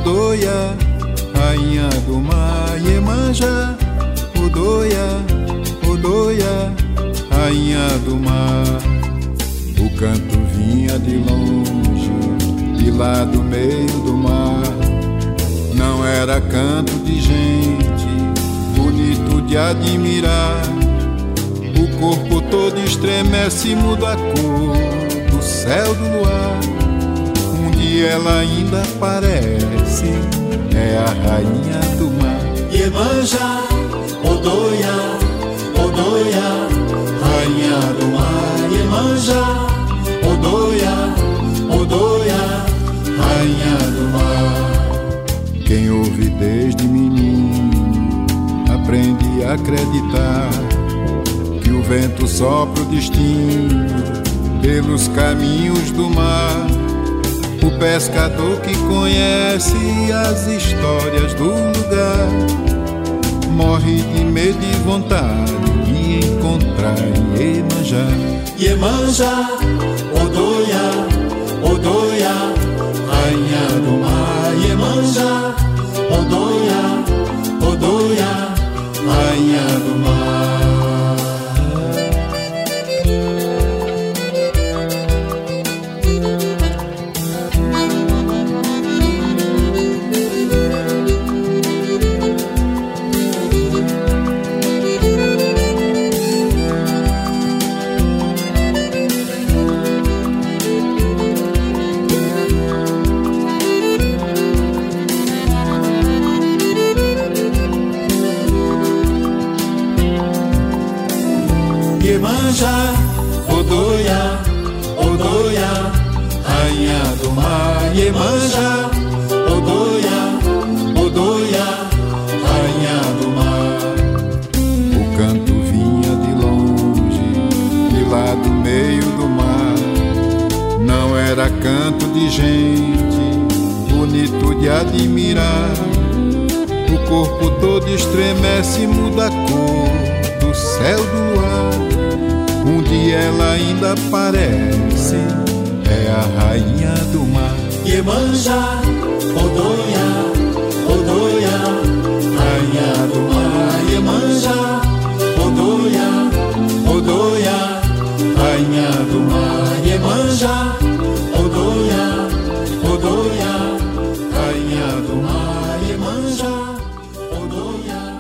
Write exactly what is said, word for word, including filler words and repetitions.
Odoia, rainha do mar, Iemanjá. Odoia, Odoia, rainha do mar. O canto vinha de longe, de lá do meio do mar. Não era canto de gente, bonito de admirar. O corpo todo estremece e muda a cor do céu do luar. Onde ela ainda aparece, é a rainha do mar. Iemanjá, Odoia, Odoia, rainha do mar. Iemanjá, Odoia, Odoia, rainha do mar. Quem ouve desde menino aprende a acreditar que o vento sopra o destino pelos caminhos do mar. O pescador que conhece as histórias do lugar morre de medo e vontade de encontrar Iemanjá. Iemanjá, Odoia, Odoia, rainha do mar. Iemanjá, Odoia, Odoia, rainha do mar. Iemanjá, Odoia, Odoia, rainha do mar. Iemanjá, Odoia, Odoia, rainha do mar. O canto vinha de longe, de lá do meio do mar. Não era canto de gente, bonito de admirar. O corpo todo estremece e muda a cor do céu do luar. Onde ela ainda aparece, é a rainha do mar. Iemanjá, Odoia, Odoia, rainha do mar. Iemanjá, Odoia, Odoia, rainha do mar. Iemanjá, Odoia, Odoia, rainha do mar. Iemanjá, Odoia.